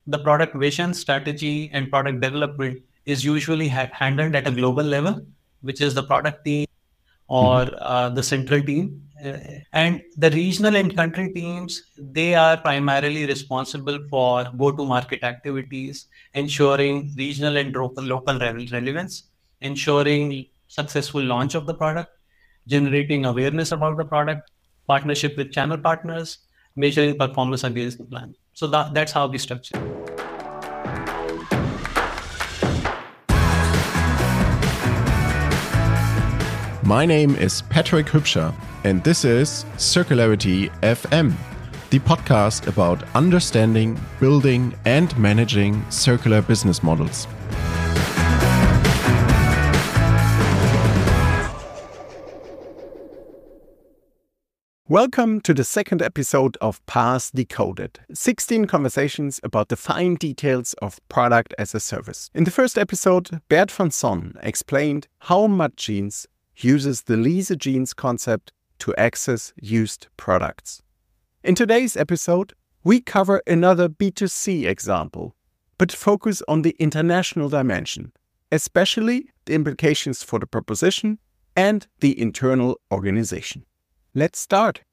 The product vision, strategy, and product development is usually handled at a global level, which is the product team Mhm. or the central team. And the regional and country teams, they are primarily responsible for go-to-market activities, ensuring regional and local relevance, ensuring successful launch of the product, generating awareness about the product, partnership with channel partners, measuring performance against the plan. So that's how we structure. My name is Patrick Hübscher, and this is Circularity FM, the podcast about understanding, building, and managing circular business models. Welcome to the second episode of PaaS Decoded, 16 conversations about the fine details of product as a service. In the first episode, Bert van Son explained how Mudjeans uses the Lease a Jeans concept to access used products. In today's episode, we cover another B2C example, but focus on the international dimension, especially the implications for the proposition and the internal organization. Let's start.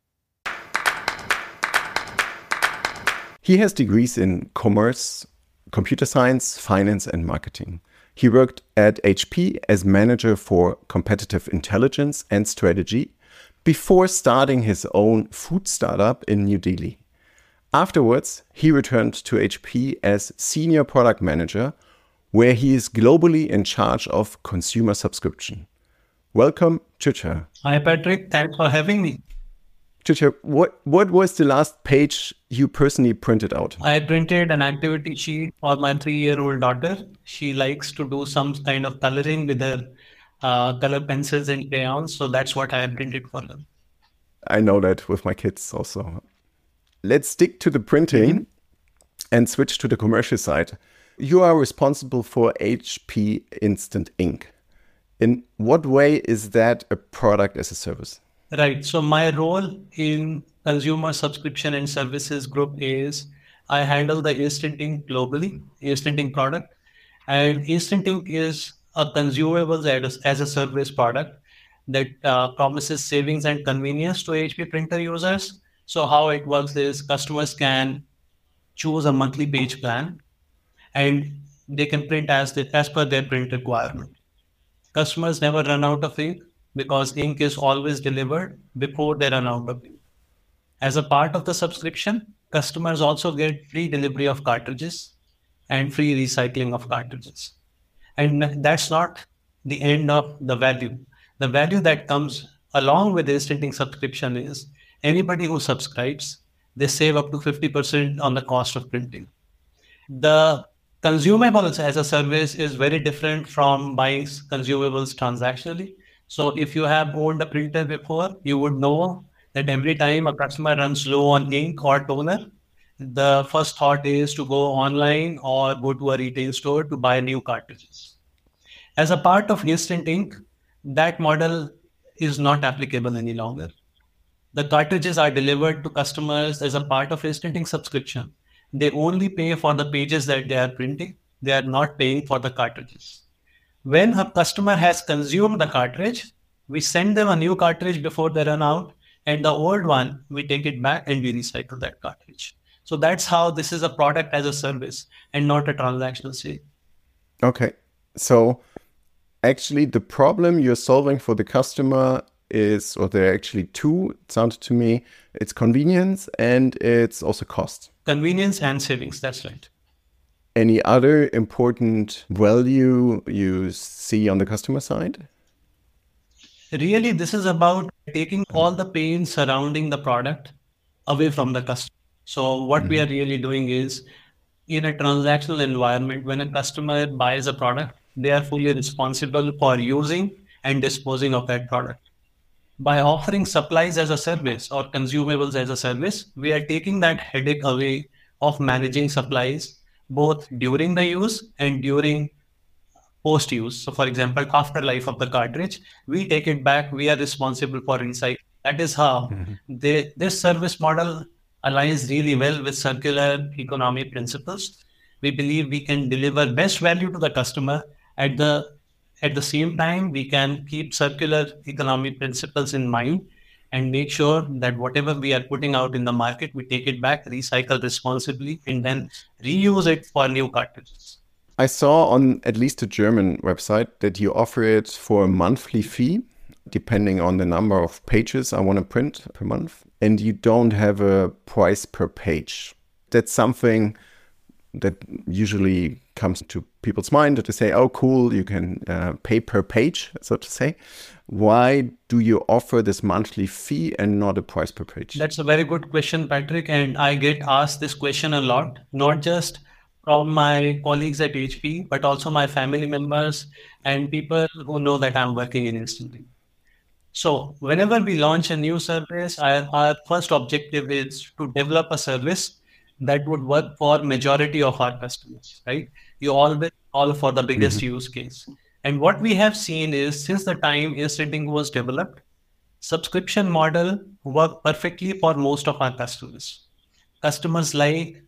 He has degrees in commerce, computer science, finance, and marketing. He worked at HP as manager for competitive intelligence and strategy before starting his own food startup in New Delhi. Afterwards, he returned to HP as senior product manager, where he is globally in charge of consumer subscription. Welcome, Chicha. Hi, Patrick. Thanks for having me. Chicha, what was the last page you personally printed out? I printed an activity sheet for my 3-year-old daughter. She likes to do some kind of coloring with her color pencils and crayons. So that's what I have printed for her. I know that with my kids also. Let's stick to the printing and switch to the commercial side. You are responsible for HP Instant Ink. In what way is that a product as a service? Right. So my role in consumer subscription and services group is I handle the Instant Ink globally, Instant Ink product. And Instant Ink is a consumable as a service product that promises savings and convenience to HP printer users. So how it works is customers can choose a monthly page plan and they can print as per their print requirement. Customers never run out of ink because ink is always delivered before they run out of ink. As a part of the subscription, customers also get free delivery of cartridges and free recycling of cartridges. And that's not the end of the value. The value that comes along with the Instant Ink subscription is anybody who subscribes, they save up to 50% on the cost of printing. The consumables as a service is very different from buying consumables transactionally. So if you have owned a printer before, you would know that every time a customer runs low on ink or toner, the first thought is to go online or go to a retail store to buy new cartridges. As a part of Instant Ink, that model is not applicable any longer. The cartridges are delivered to customers as a part of Instant Ink subscription. They only pay for the pages that they are printing. They are not paying for the cartridges. When a customer has consumed the cartridge, we send them a new cartridge before they run out, and the old one, we take it back and we recycle that cartridge. So that's how this is a product as a service and not a transactional sale. Okay. So actually the problem you're solving for the customer is, or there are actually two, it sounded to me, it's convenience and it's also cost. Convenience and savings, that's right. Any other important value you see on the customer side? Really, this is about taking all the pain surrounding the product away from the customer. So what we are really doing is in a transactional environment, when a customer buys a product, they are fully responsible for using and disposing of that product. By offering supplies as a service or consumables as a service, we are taking that headache away of managing supplies both during the use and during post use. So, for example, after life of the cartridge, we take it back. We are responsible for recycling. That is how this service model aligns really well with circular economy principles. We believe we can deliver best value to the customer. At the same time, we can keep circular economy principles in mind and make sure that whatever we are putting out in the market, we take it back, recycle responsibly, and then reuse it for new cartridges. I saw on at least a German website that you offer it for a monthly fee, depending on the number of pages I want to print per month. And you don't have a price per page. That's something that usually comes to people's mind, to say, oh, cool, you can pay per page, so to say. Why do you offer this monthly fee and not a price per page? That's a very good question, Patrick. And I get asked this question a lot, not just from my colleagues at HP, but also my family members and people who know that I'm working in Instant Ink. So whenever we launch a new service, our first objective is to develop a service that would work for majority of our customers, right? You always call for the biggest use case. And what we have seen is since the time Instant Ink was developed, subscription model work perfectly for most of our customers. Customers like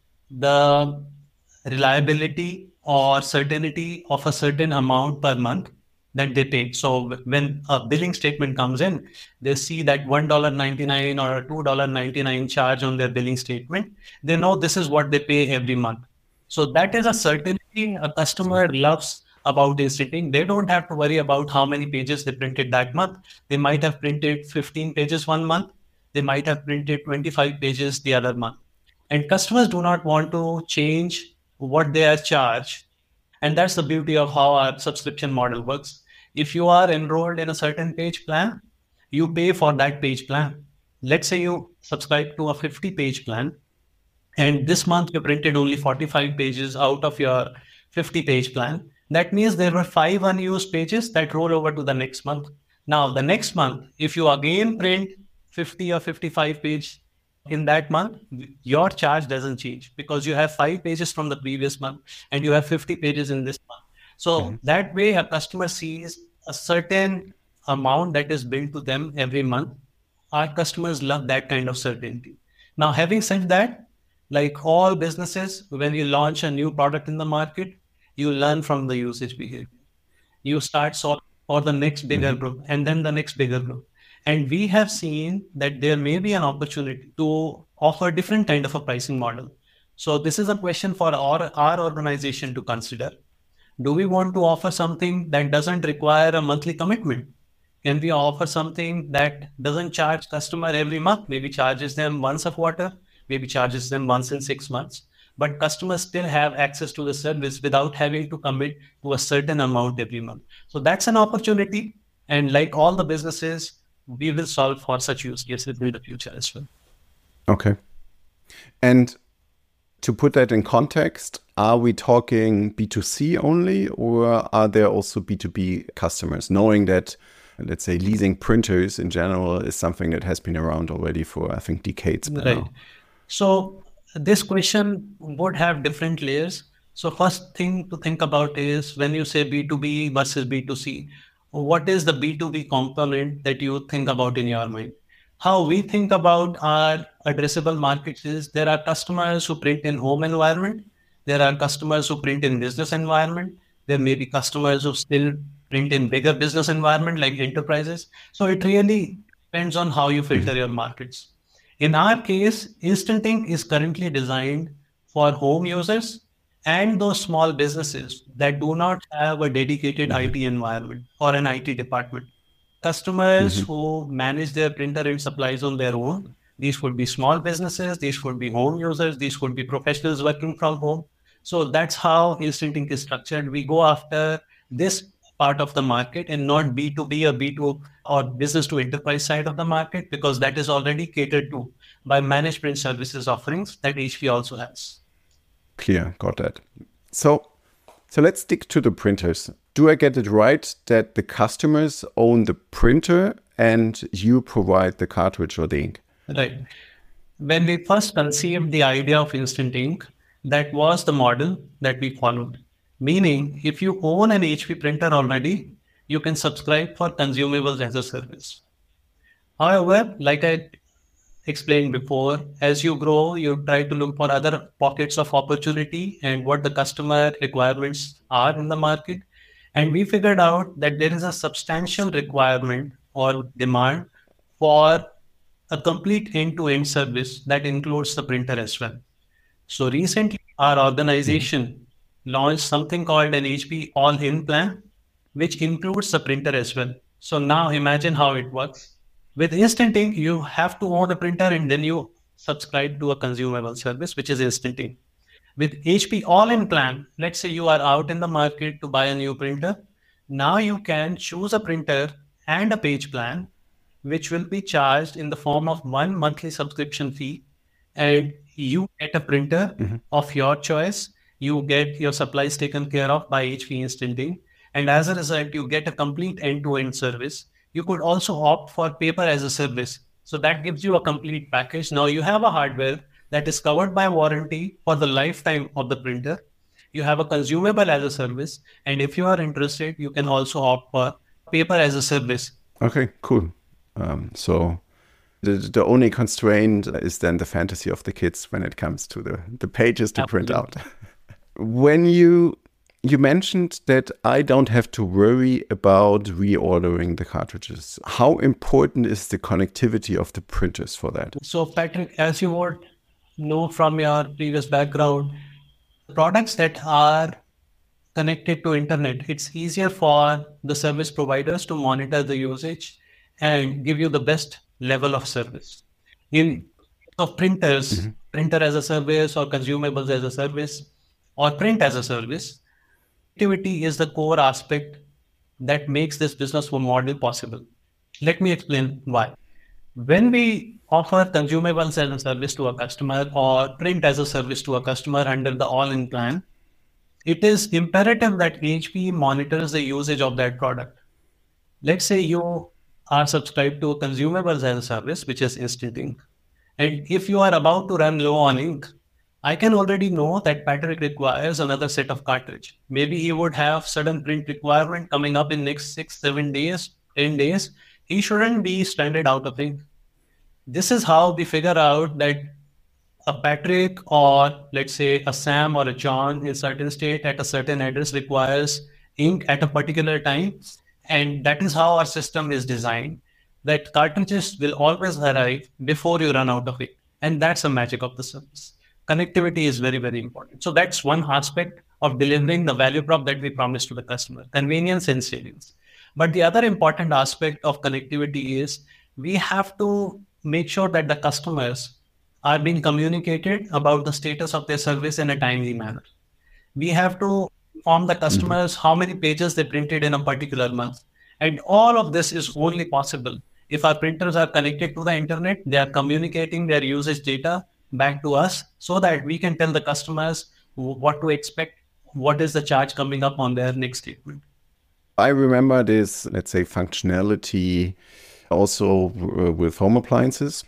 the reliability or certainty of a certain amount per month that they pay. So when a billing statement comes in, they see that $1.99 or a $2.99 charge on their billing statement. They know this is what they pay every month. So that is a certainty a customer loves about Instant Ink. They don't have to worry about how many pages they printed that month. They might have printed 15 pages one month. They might have printed 25 pages the other month. And customers do not want to change what they are charged. And that's the beauty of how our subscription model works. If you are enrolled in a certain page plan, you pay for that page plan. Let's say you subscribe to a 50-page plan, and this month you printed only 45 pages out of your 50-page plan. That means there were 5 unused pages that roll over to the next month. Now, the next month, if you again print 50 or 55 page in that month, your charge doesn't change because you have 5 pages from the previous month and you have 50 pages in this month. So that way a customer sees a certain amount that is billed to them every month. Our customers love that kind of certainty. Now, having said that, like all businesses, when you launch a new product in the market, you learn from the usage behavior. You start solving for the next bigger group and then the next bigger group. And we have seen that there may be an opportunity to offer different kind of a pricing model. So this is a question for our organization to consider. Do we want to offer something that doesn't require a monthly commitment? Can we offer something that doesn't charge customer every month? Maybe charges them once a quarter, maybe charges them once in 6 months, but customers still have access to the service without having to commit to a certain amount every month. So that's an opportunity. And like all the businesses, we will solve for such use cases in the future as well. Okay. And to put that in context, are we talking B2C only, or are there also B2B customers? Knowing that, let's say, leasing printers in general is something that has been around already for, I think, decades by now. So this question would have different layers. So first thing to think about is when you say B2B versus B2C, what is the B2B component that you think about in your mind? How we think about our addressable markets is there are customers who print in home environment. There are customers who print in business environment. There may be customers who still print in bigger business environment like enterprises. So it really depends on how you filter your markets. In our case, Instant Ink is currently designed for home users and those small businesses that do not have a dedicated IT environment or an IT department. Customers who manage their printer and supplies on their own. These could be small businesses, these could be home users, these could be professionals working from home. So that's how Instant Ink is structured. We go after this part of the market and not B2B or B2 or business to enterprise side of the market, because that is already catered to by managed print services offerings that HP also has. Clear, got that. So let's stick to the printers. Do I get it right that the customers own the printer and you provide the cartridge or the ink? Right. When we first conceived the idea of Instant Ink, that was the model that we followed. Meaning, if you own an HP printer already, you can subscribe for consumables as a service. However, like I explained before, as you grow, you try to look for other pockets of opportunity and what the customer requirements are in the market. And we figured out that there is a substantial requirement or demand for a complete end-to-end service that includes the printer as well. So recently, our organization launched something called an HP All-In plan, which includes the printer as well. So now imagine how it works. With Instant Ink, you have to own a printer and then you subscribe to a consumable service, which is Instant Ink. With HP All-In plan, let's say you are out in the market to buy a new printer. Now you can choose a printer and a page plan, which will be charged in the form of one monthly subscription fee. And you get a printer of your choice. You get your supplies taken care of by HP Instant Ink. And as a result, you get a complete end-to-end service. You could also opt for paper as a service. So that gives you a complete package. Now you have a hardware that is covered by warranty for the lifetime of the printer. You have a consumable as a service. And if you are interested, you can also opt for paper as a service. Okay, cool. So the only constraint is then the fantasy of the kids when it comes to the pages to print out. When you mentioned that I don't have to worry about reordering the cartridges. How important is the connectivity of the printers for that? So Patrick, as you would know from your previous background, products that are connected to internet, it's easier for the service providers to monitor the usage and give you the best level of service. In of printers, printer as a service or consumables as a service or print as a service, connectivity is the core aspect that makes this business model possible. Let me explain why. When we offer consumables as a service to a customer or print as a service to a customer under the all-in plan, it is imperative that HP monitors the usage of that product. Let's say you are subscribed to consumables as a service, which is Instant Ink. And if you are about to run low on ink, I can already know that Patrick requires another set of cartridge. Maybe he would have sudden print requirement coming up in next 6, 7 days, 10 days. He shouldn't be stranded out of ink. This is how we figure out that a Patrick or let's say a Sam or a John in certain state at a certain address requires ink at a particular time. And that is how our system is designed, that cartridges will always arrive before you run out of it. And that's the magic of the service. Connectivity is very, very important. So that's one aspect of delivering the value prop that we promise to the customer, convenience and savings. But the other important aspect of connectivity is we have to make sure that the customers are being communicated about the status of their service in a timely manner. We have to inform the customers how many pages they printed in a particular month. And all of this is only possible if our printers are connected to the internet, they are communicating their usage data back to us so that we can tell the customers what to expect, what is the charge coming up on their next statement. I remember this, let's say, functionality also with home appliances.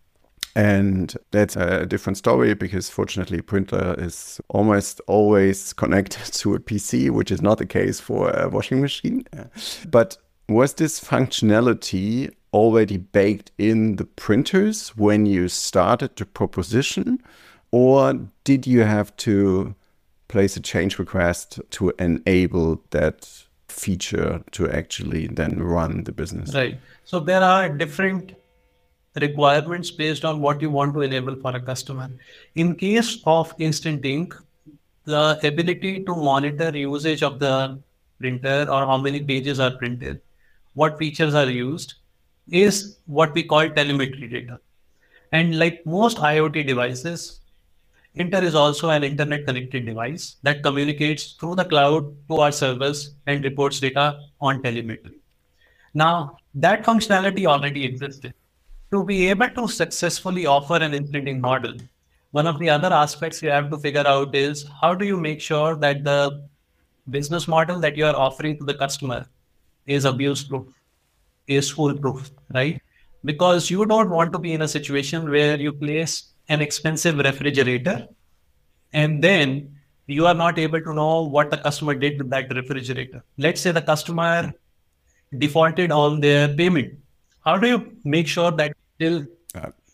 And that's a different story because fortunately printer is almost always connected to a PC, which is not the case for a washing machine. But was this functionality already baked in the printers when you started the proposition? Or did you have to place a change request to enable that feature to actually then run the business? Right. So there are different requirements based on what you want to enable for a customer. In case of Instant Ink, the ability to monitor usage of the printer or how many pages are printed, what features are used, is what we call telemetry data. And like most IoT devices, Printer is also an internet connected device that communicates through the cloud to our servers and reports data on telemetry. Now, that functionality already existed. To be able to successfully offer an Instant Ink model, one of the other aspects you have to figure out is how do you make sure that the business model that you are offering to the customer is abuse proof, is foolproof, right? Because you don't want to be in a situation where you place an expensive refrigerator and then you are not able to know what the customer did with that refrigerator. Let's say the customer defaulted on their payment. How do you make sure that still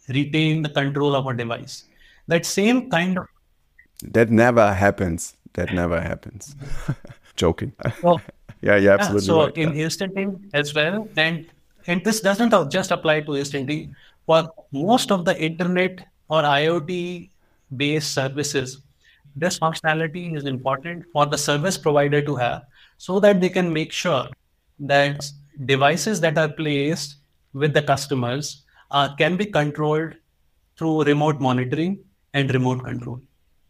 retain the control of a device. That same kind of That never happens. That never happens. Joking. so, Yeah, you're yeah, absolutely so right. in Instanting as well, and this doesn't just apply to Instanting. For most of the internet or IoT based services, this functionality is important for the service provider to have so that they can make sure that devices that are placed with the customers can be controlled through remote monitoring and remote control.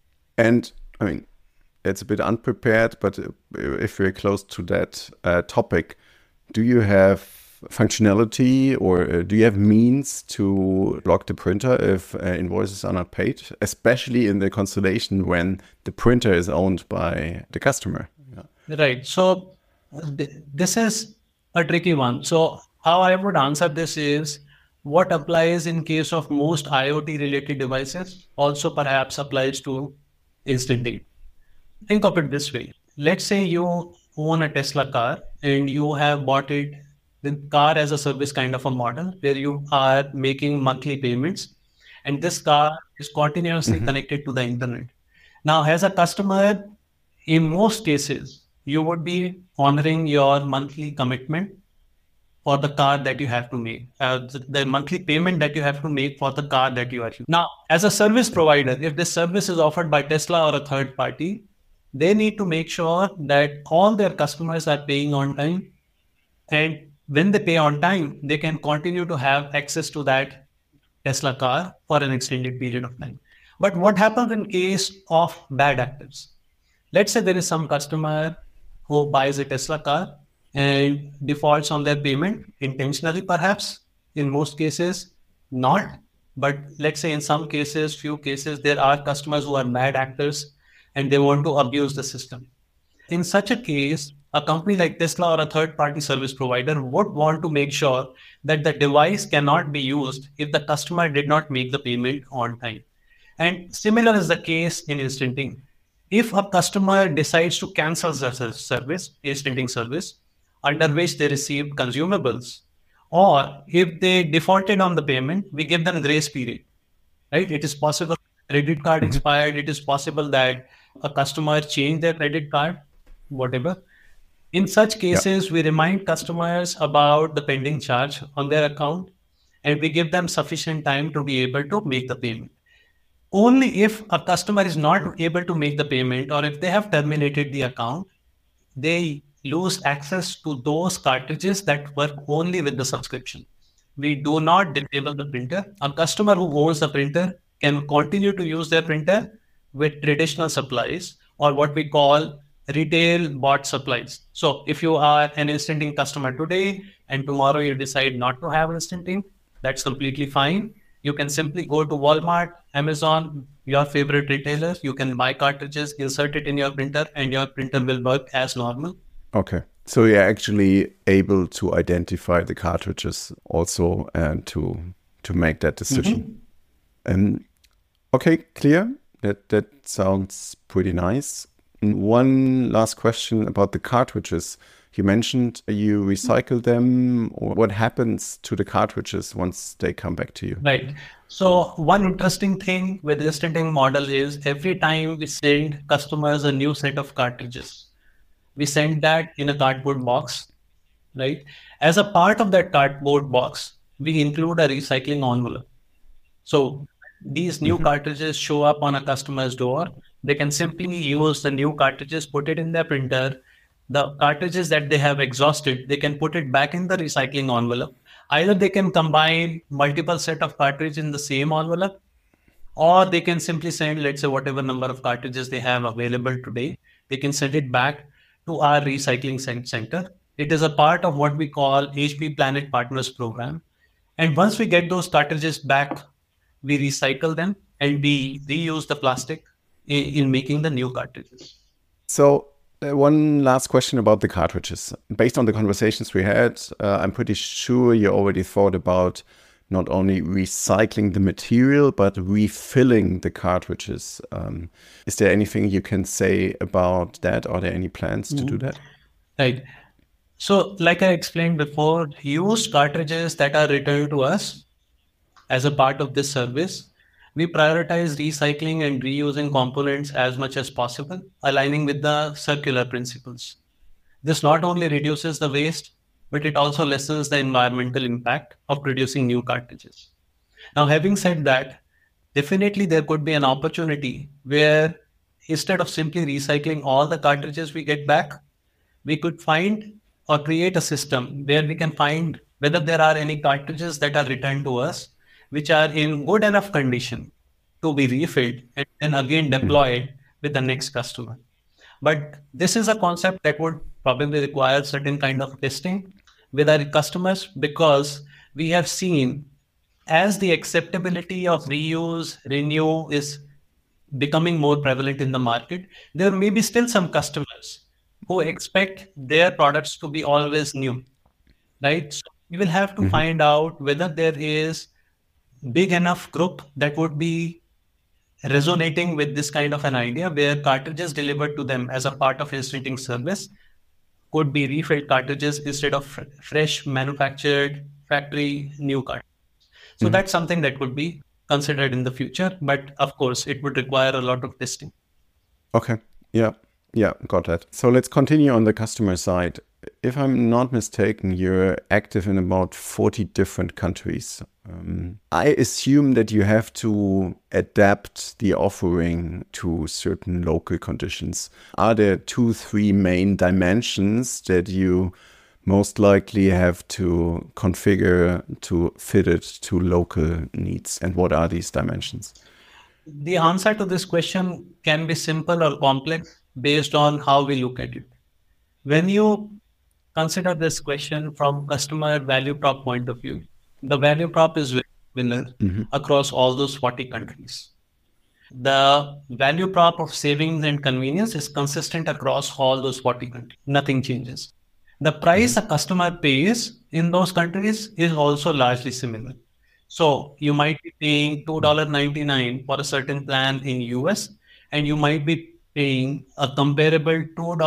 And I mean, it's a bit unprepared, but if we're close to that topic, do you have functionality or do you have means to block the printer if invoices are not paid, especially in the constellation when the printer is owned by the customer? Yeah. Right. So this is a tricky one. So how I would answer this is what applies in case of most IoT related devices also perhaps applies to Instant. Think of it this way. Let's say you own a Tesla car and you have bought it the car as a service kind of a model where you are making monthly payments and this car is continuously Mhm. connected to the internet. Now, as a customer, in most cases, you would be honoring your monthly commitment for the car that you have to make, the monthly payment that you have to make for the car that you are using. Now, as a service provider, if this service is offered by Tesla or a third party, they need to make sure that all their customers are paying on time. And when they pay on time, they can continue to have access to that Tesla car for an extended period of time. But what happens in case of bad actors? Let's say there is some customer who buys a Tesla car and defaults on their payment intentionally, perhaps. In most cases, not. But let's say in some cases, few cases, there are customers who are bad actors and they want to abuse the system. In such a case, a company like Tesla or a third party service provider would want to make sure that the device cannot be used if the customer did not make the payment on time. And similar is the case in instanting. If a customer decides to cancel the service, instanting service, under which they received consumables, or if they defaulted on the payment, we give them grace period, right? It is possible credit card Mhm. expired. It is possible that a customer changed their credit card, whatever. In such Yeah. cases, we remind customers about the pending charge on their account and we give them sufficient time to be able to make the payment. Only if a customer is not able to make the payment or if they have terminated the account, they lose access to those cartridges that work only with the subscription. We do not disable the printer. A customer who owns the printer can continue to use their printer with traditional supplies or what we call retail bought supplies. So if you are an Instant customer today and tomorrow you decide not to have Instant, that's completely fine. You can simply go to Walmart, Amazon, your favorite retailer. You can buy cartridges, insert it in your printer, and your printer will work as normal. Okay. So you're actually able to identify the cartridges also and to make that decision. Um, okay, clear. That sounds pretty nice. One last question about the cartridges. You mentioned you recycle them, or what happens to the cartridges once they come back to you? Right. So one interesting thing with the Instanting model is every time we send customers a new set of cartridges, we send that in a cardboard box, right? As a part of that cardboard box, we include a recycling envelope. So these new Mhm. cartridges show up on a customer's door. They can simply use the new cartridges, put it in their printer. The cartridges that they have exhausted, they can put it back in the recycling envelope. Either they can combine multiple set of cartridges in the same envelope, or they can simply send, let's say, whatever number of cartridges they have available today, they can send it back to our recycling center. It is a part of what we call HP Planet Partners program. And once we get those cartridges back, we recycle them and we reuse the plastic in making the new cartridges. So, one last question about the cartridges. Based on the conversations we had, I'm pretty sure you already thought about not only recycling the material, but refilling the cartridges. Is there anything you can say about that? Are there any plans to do that? Right. So, like I explained before, used cartridges that are returned to us, as a part of this service, we prioritize recycling and reusing components as much as possible, aligning with the circular principles. This not only reduces the waste, but it also lessens the environmental impact of producing new cartridges. Now, having said that, definitely there could be an opportunity where instead of simply recycling all the cartridges we get back, we could find or create a system where we can find whether there are any cartridges that are returned to us which are in good enough condition to be refilled and then again deployed with the next customer. But this is a concept that would probably require certain kind of testing with our customers, because we have seen as the acceptability of reuse, renew is becoming more prevalent in the market, there may be still some customers who expect their products to be always new, right? So we will have to find out whether there is big enough group that would be resonating with this kind of an idea where cartridges delivered to them as a part of instanting service could be refilled cartridges instead of fresh manufactured factory new cartridges. So that's something that could be considered in the future, but of course it would require a lot of testing. Okay. Yeah. Yeah, got that. So let's continue on the customer side. If I'm not mistaken, you're active in about 40 different countries. I assume that you have to adapt the offering to certain local conditions. Are there 2-3 main dimensions that you most likely have to configure to fit it to local needs? And what are these dimensions? The answer to this question can be simple or complex based on how we look at it. When you consider this question from customer value prop point of view, the value prop is winner across all those 40 countries. The value prop of savings and convenience is consistent across all those 40 countries. Nothing changes. The price a customer pays in those countries is also largely similar. So you might be paying $2.99 for a certain plan in US, and you might be paying a comparable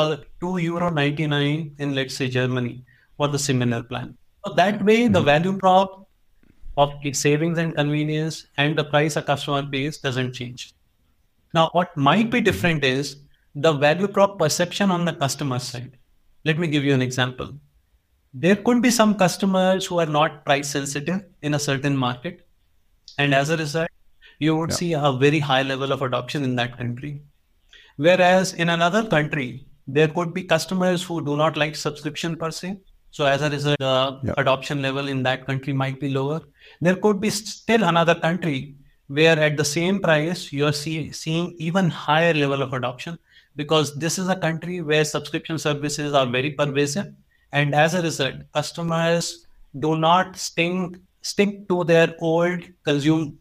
€2.99 in, let's say, Germany for the similar plan. So that way, the value prop of the savings and convenience and the price a customer pays doesn't change. Now, what might be different is the value prop perception on the customer side. Let me give you an example. There could be some customers who are not price sensitive in a certain market. And as a result, you would see a very high level of adoption in that country. Whereas in another country, there could be customers who do not like subscription per se. So as a result, the adoption level in that country might be lower. There could be still another country where at the same price, you're seeing even higher level of adoption, because this is a country where subscription services are very pervasive. And as a result, customers do not stick to their old consume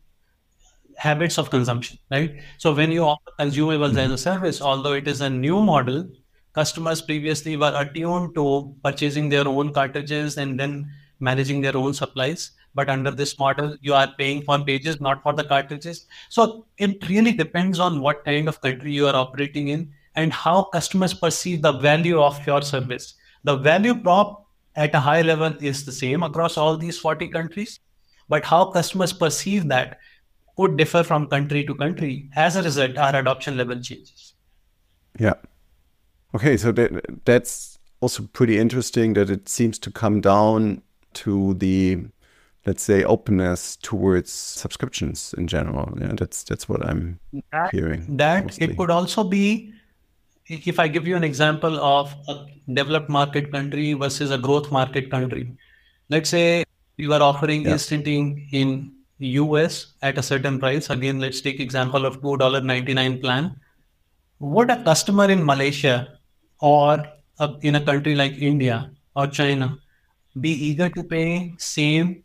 habits of consumption, right? So when you offer consumables as a service, although it is a new model, customers previously were attuned to purchasing their own cartridges and then managing their own supplies. But under this model, you are paying for pages, not for the cartridges. So it really depends on what kind of country you are operating in and how customers perceive the value of your service. The value prop at a high level is the same across all these 40 countries, but how customers perceive that could differ from country to country. As a result, our adoption level changes. Yeah. Okay, so that's also pretty interesting that it seems to come down to the, let's say, openness towards subscriptions in general. Yeah, that's what I'm hearing. That mostly. It could also be, if I give you an example of a developed market country versus a growth market country. Let's say you are offering instanting in US at a certain price. Again, let's take example of $2.99 plan. Would a customer in Malaysia or in a country like India or China be eager to pay same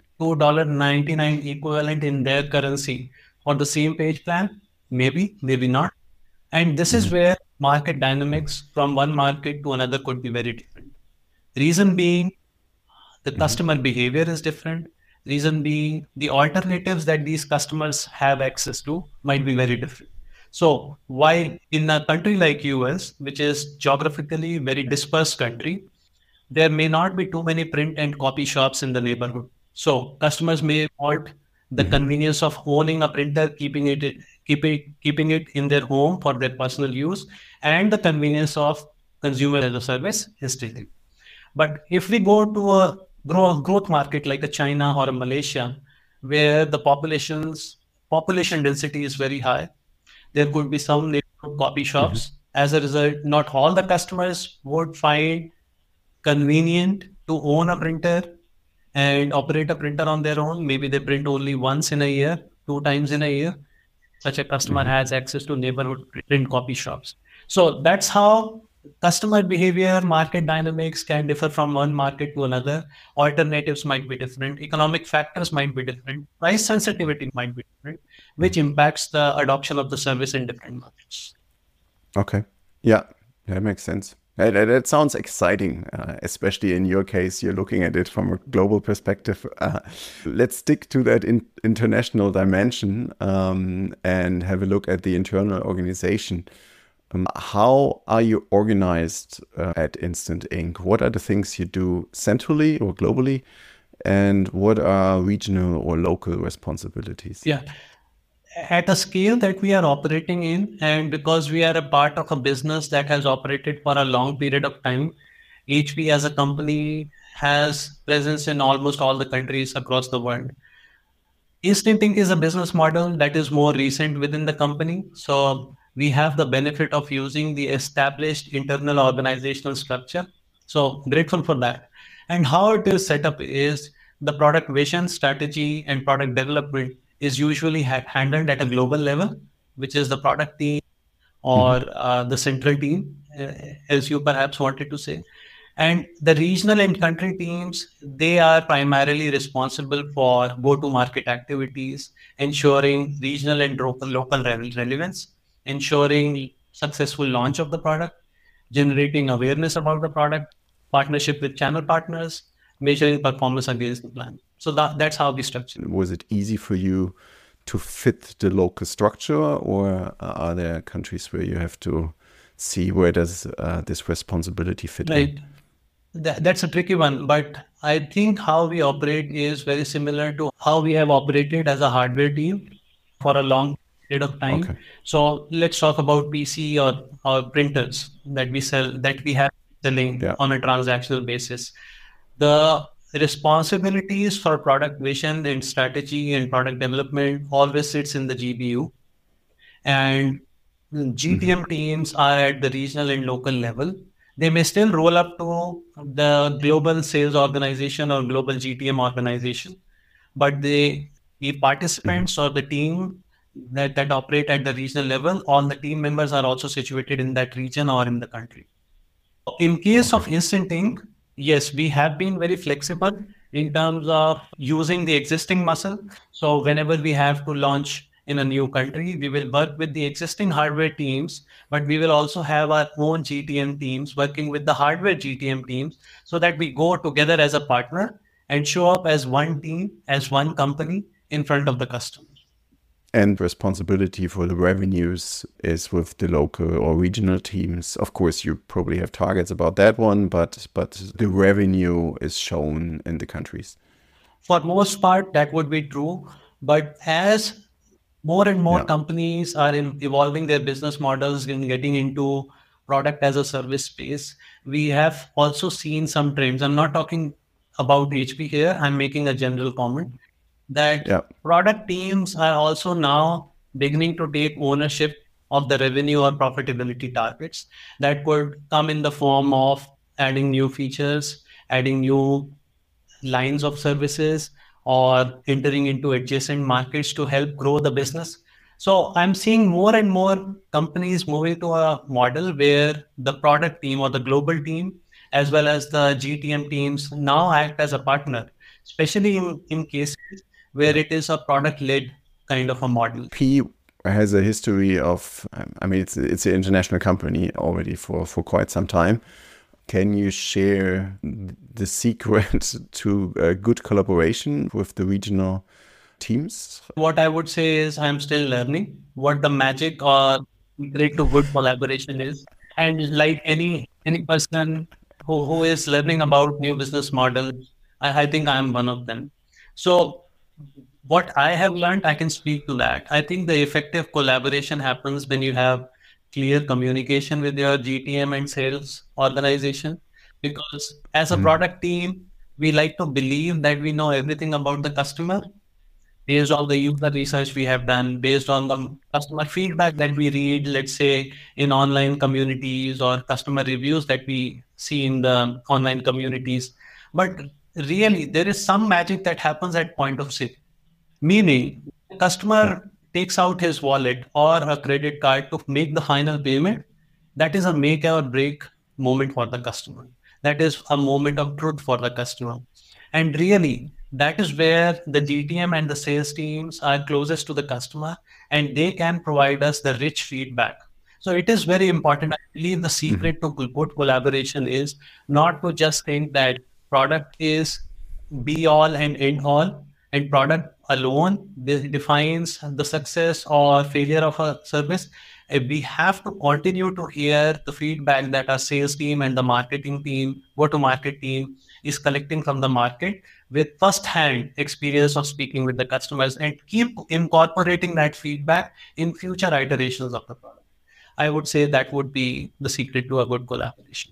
$2.99 equivalent in their currency for the same page plan? Maybe, maybe not. And this is where market dynamics from one market to another could be very different. Reason being, the customer behavior is different. Reason being, the alternatives that these customers have access to might be very different. So while in a country like US, which is geographically very dispersed country, there may not be too many print and copy shops in the neighborhood. So customers may want the convenience of owning a printer, keeping it in their home for their personal use, and the convenience of consumer as a service instantly. But if we go to a growth market like a China or a Malaysia, where the population density is very high, there could be some neighborhood copy Mhm. shops. As a result, not all the customers would find convenient to own a printer and operate a printer on their own. Maybe they print only once in a year, two times in a year. Such a customer Mhm. has access to neighborhood print copy shops. So that's how customer behavior, market dynamics can differ from one market to another. Alternatives might be different. Economic factors might be different. Price sensitivity might be different, which impacts the adoption of the service in different markets. Okay. Yeah, that makes sense. That sounds exciting, especially in your case. You're looking at it from a global perspective. Let's stick to that international dimension and have a look at the internal organization. How are you organized at Instant Ink? What are the things you do centrally or globally? And what are regional or local responsibilities? Yeah. At a scale that we are operating in, and because we are a part of a business that has operated for a long period of time, HP as a company has presence in almost all the countries across the world. Instant Ink is a business model that is more recent within the company. So we have the benefit of using the established internal organizational structure. So grateful for that. And how it is set up is the product vision, strategy, and product development is usually handled at a global level, which is the product team Mhm. or the central team, as you perhaps wanted to say. And the regional and country teams, they are primarily responsible for go-to-market activities, ensuring regional and local relevance, ensuring successful launch of the product, generating awareness about the product, partnership with channel partners, measuring performance against the plan. So that's how we structure. Was it easy for you to fit the local structure, or are there countries where you have to see where does this responsibility fit in? Right. That's a tricky one, but I think how we operate is very similar to how we have operated as a hardware team for a long period of time. Okay. So let's talk about PC or printers that we sell, that we have selling Yeah. on a transactional basis. The responsibilities for product vision and strategy and product development always sits in the GBU, and Mhm. GTM teams are at the regional and local level. They may still roll up to the global sales organization or global GTM organization, but the Mhm. participants or the team that operate at the regional level, all the team members are also situated in that region or in the country. In case Okay. of Instant Ink, yes, we have been very flexible in terms of using the existing muscle. So whenever we have to launch in a new country, we will work with the existing hardware teams, but we will also have our own GTM teams working with the hardware GTM teams so that we go together as a partner and show up as one team, as one company in front of the customer. And responsibility for the revenues is with the local or regional teams. Of course, you probably have targets about that one, but the revenue is shown in the countries. For most part, that would be true. But as more and more Yeah. companies are evolving their business models and getting into product as a service space, we have also seen some trends. I'm not talking about HP here. I'm making a general comment that Yeah. product teams are also now beginning to take ownership of the revenue or profitability targets that could come in the form of adding new features, adding new lines of services, or entering into adjacent markets to help grow the business. So I'm seeing more and more companies moving to a model where the product team or the global team, as well as the GTM teams, now act as a partner, especially in cases where it is a product led kind of a model. P has a history of, I mean, it's an international company already for quite some time. Can you share the secret to a good collaboration with the regional teams? What I would say is I'm still learning what the magic or secret to good collaboration is. And like any person who is learning about new business models, I think I am one of them. So what I have learned, I can speak to that. I think the effective collaboration happens when you have clear communication with your GTM and sales organization. Because as a Mhm. product team, we like to believe that we know everything about the customer based on the user research we have done, based on the customer feedback that we read, let's say in online communities or customer reviews that we see in the online communities. But really, there is some magic that happens at point of sale. Meaning, Yeah. customer takes out his wallet or a credit card to make the final payment. That is a make or break moment for the customer. That is a moment of truth for the customer. And really, that is where the GTM and the sales teams are closest to the customer and they can provide us the rich feedback. So it is very important. I believe the Mhm. secret to good collaboration is not to just think that product is be all and end all, and product alone defines the success or failure of a service. We have to continue to hear the feedback that our sales team and the marketing team, go to market team is collecting from the market with first hand experience of speaking with the customers and keep incorporating that feedback in future iterations of the product. I would say that would be the secret to a good collaboration.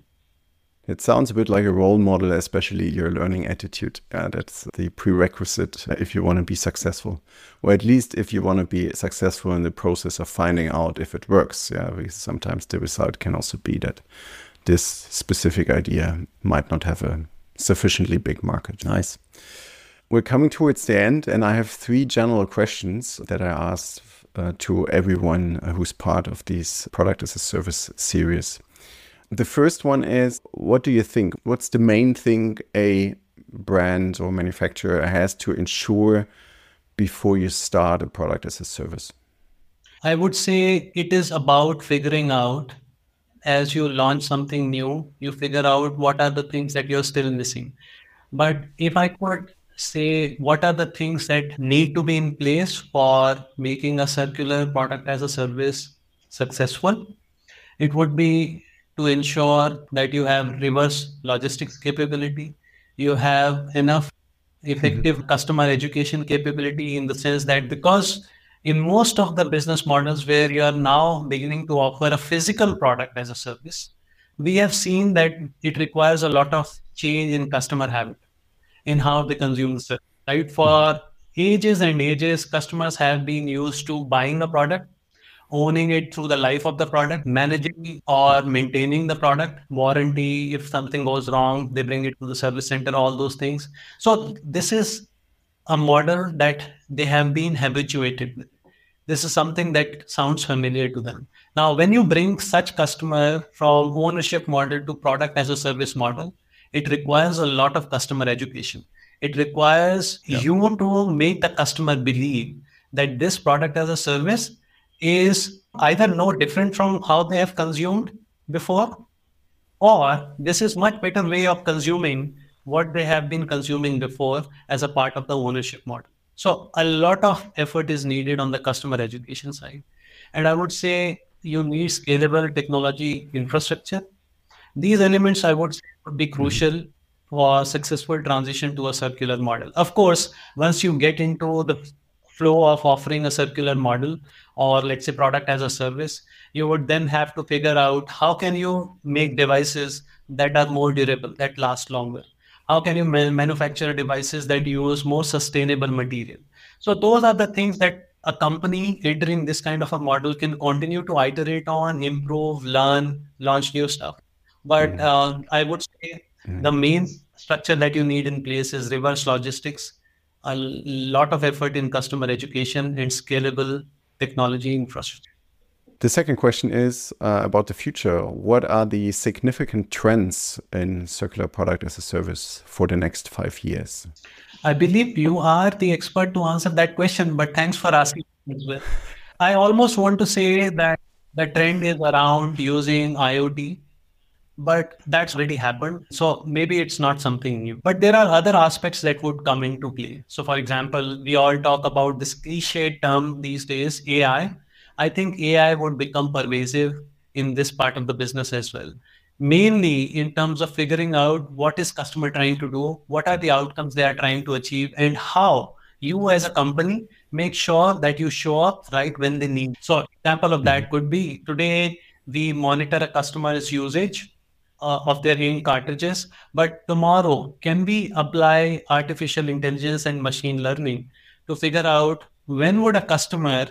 It sounds a bit like a role model, especially your learning attitude. That's the prerequisite if you want to be successful, or at least if you want to be successful in the process of finding out if it works. Yeah, because sometimes the result can also be that this specific idea might not have a sufficiently big market. Nice. We're coming towards the end, and I have three general questions that I asked to everyone who's part of this product as a service series. The first one is, what do you think? What's the main thing a brand or manufacturer has to ensure before you start a product as a service? I would say it is about figuring out as you launch something new, you figure out what are the things that you're still missing. But if I could say what are the things that need to be in place for making a circular product as a service successful, it would be to ensure that you have reverse logistics capability, you have enough Mhm. effective customer education capability in the sense that because in most of the business models where you are now beginning to offer a physical product as a service, we have seen that it requires a lot of change in customer habit in how they consume the service. Right? Mhm. For ages and ages, customers have been used to buying a product, owning it through the life of the product, managing or maintaining the product, warranty, if something goes wrong, they bring it to the service center, all those things. So this is a model that they have been habituated with. This is something that sounds familiar to them. Now, when you bring such customer from ownership model to product as a service model, it requires a lot of customer education. It requires Yeah. you to make the customer believe that this product as a service is either no different from how they have consumed before, or this is much better way of consuming what they have been consuming before as a part of the ownership model. So a lot of effort is needed on the customer education side. And I would say you need scalable technology infrastructure. These elements, I would say, would be Mhm. crucial for successful transition to a circular model. Of course, once you get into the flow of offering a circular model or let's say product as a service, you would then have to figure out how can you make devices that are more durable, that last longer. How can you manufacture devices that use more sustainable material? So those are the things that a company entering this kind of a model can continue to iterate on, improve, learn, launch new stuff. But Mhm. I would say the Mhm. main structure that you need in place is reverse logistics, a lot of effort in customer education and scalable technology infrastructure. The second question is about the future. What are the significant trends in circular product as a service for the next 5 years? I believe you are the expert to answer that question, but thanks for asking as well. I almost want to say that the trend is around using IoT, but that's already happened. So maybe it's not something new. But there are other aspects that would come into play. So, for example, we all talk about this cliche term these days, AI. I think AI would become pervasive in this part of the business as well. Mainly in terms of figuring out what is customer trying to do, what are the outcomes they are trying to achieve, and how you as a company make sure that you show up right when they need. So example of that could be today we monitor a customer's usage of their ink cartridges, but tomorrow can we apply artificial intelligence and machine learning to figure out when would a customer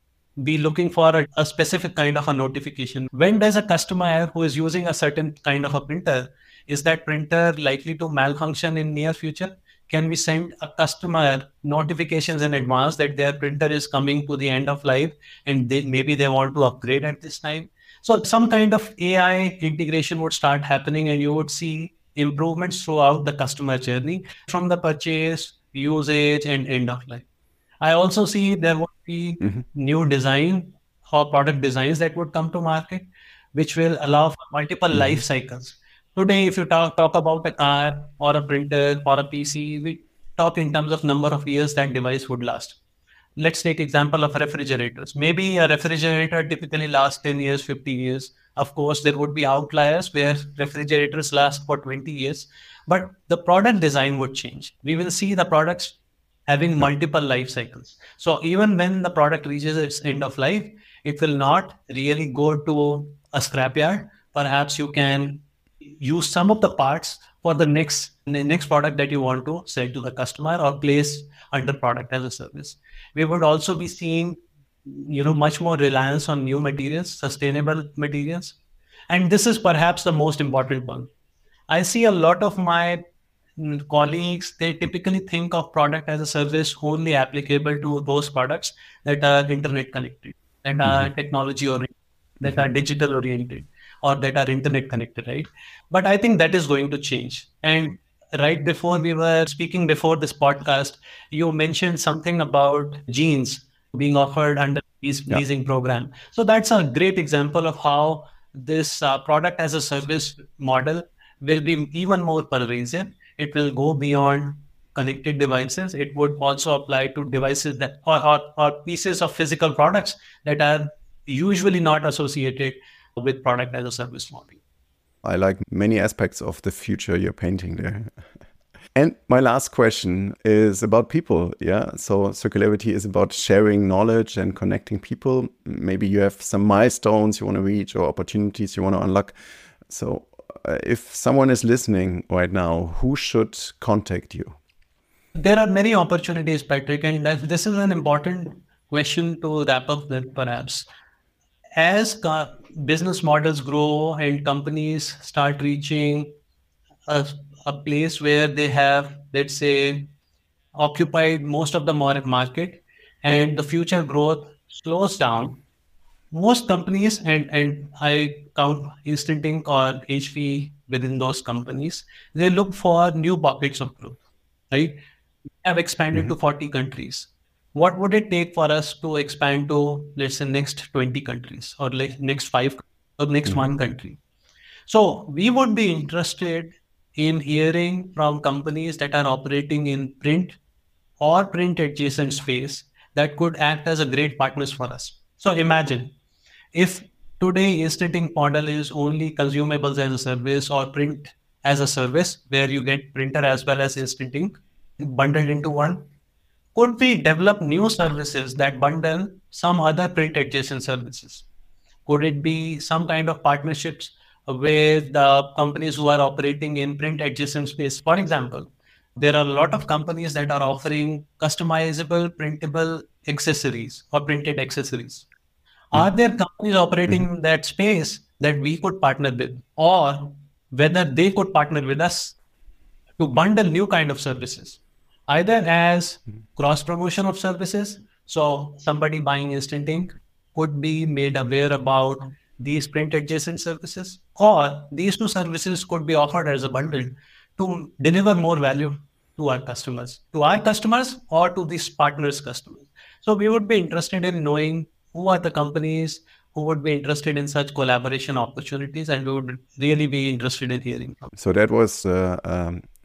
be looking for a specific kind of a notification? When does a customer who is using a certain kind of a printer, is that printer likely to malfunction in near future? Can we send a customer notifications in advance that their printer is coming to the end of life and maybe they want to upgrade at this time? So some kind of AI integration would start happening and you would see improvements throughout the customer journey from the purchase, usage, and end of life. I also see there would be new design or product designs that would come to market, which will allow for multiple life cycles. Today, if you talk about a car or a printer or a PC, we talk in terms of number of years that device would last. Let's take example of refrigerators. Maybe a refrigerator typically lasts 10 years, 50 years. Of course, there would be outliers where refrigerators last for 20 years, but the product design would change. We will see the products having multiple life cycles. So even when the product reaches its end of life, it will not really go to a scrapyard. Perhaps you can use some of the parts for the next product that you want to sell to the customer or place under product as a service. We would also be seeing, much more reliance on new materials, sustainable materials. And this is perhaps the most important one. I see a lot of my colleagues, they typically think of product as a service only applicable to those products that are internet connected, that are technology oriented, that are digital oriented, or that are internet connected, right? But I think that is going to change. And right before we were speaking before this podcast, you mentioned something about jeans being offered under leasing program. So that's a great example of how this product as a service model will be even more pervasive. It will go beyond connected devices. It would also apply to devices that or pieces of physical products that are usually not associated with product as a service model. I like many aspects of the future you're painting there. And my last question is about people. Yeah. So circularity is about sharing knowledge and connecting people. Maybe you have some milestones you want to reach or opportunities you want to unlock. So if someone is listening right now, who should contact you? There are many opportunities, Patrick, and this is an important question to wrap up with perhaps. As business models grow and companies start reaching a place where they have, let's say, occupied most of the market and the future growth slows down, most companies, and I count Instant Ink or HP within those companies, they look for new pockets of growth, right? We have expanded to 40 countries. What would it take for us to expand to, let's say, next 20 countries or like next 5 or next one country? So we would be interested in hearing from companies that are operating in print or print adjacent space that could act as a great partners for us. So imagine if today Instant Ink model is only consumables as a service or print as a service where you get printer as well as Instant Ink bundled into one, could we develop new services that bundle some other print adjacent services? Could it be some kind of partnerships with the companies who are operating in print adjacent space? For example, there are a lot of companies that are offering customizable, printable accessories or printed accessories. Are there companies operating in that space that we could partner with, or whether they could partner with us to bundle new kind of services, either as cross promotion of services? So somebody buying Instant Ink could be made aware about these print adjacent services, or these two services could be offered as a bundle to deliver more value to our customers or to these partners' customers. So we would be interested in knowing who are the companies who would be interested in such collaboration opportunities, and we would really be interested in hearing from. So that was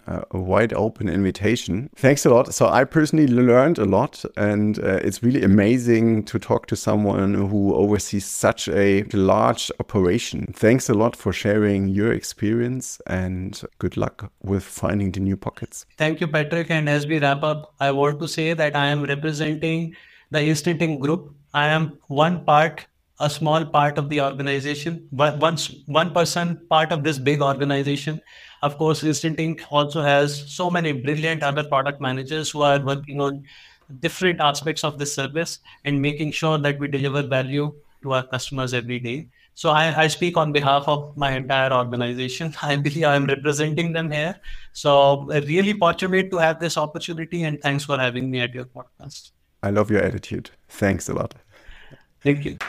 a wide open invitation. Thanks a lot. So I personally learned a lot, and it's really amazing to talk to someone who oversees such a large operation. Thanks a lot for sharing your experience, and good luck with finding the new pockets. Thank you, Patrick. And as we wrap up, I want to say that I am representing the Instanting Group. I am a small part of the organization, but one person part of this big organization. Of course, Instanting also has so many brilliant other product managers who are working on different aspects of this service and making sure that we deliver value to our customers every day. So I speak on behalf of my entire organization. I believe I'm representing them here. So really fortunate to have this opportunity, and thanks for having me at your podcast. I love your attitude. Thanks a lot. Thank you.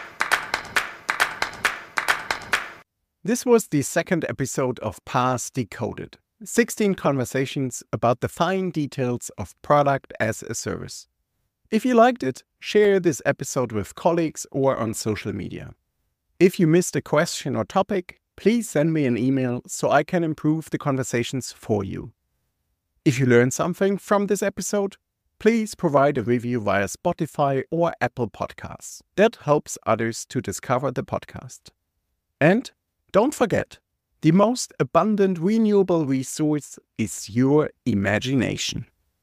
This was the second episode of PaaS Decoded. 16 conversations about the fine details of product as a service. If you liked it, share this episode with colleagues or on social media. If you missed a question or topic, please send me an email so I can improve the conversations for you. If you learned something from this episode, please provide a review via Spotify or Apple Podcasts. That helps others to discover the podcast. And don't forget, the most abundant renewable resource is your imagination.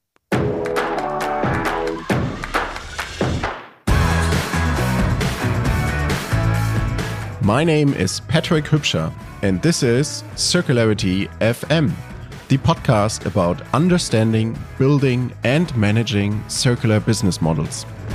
My name is Patrick Hübscher, and this is Circularity FM, the podcast about understanding, building, and managing circular business models.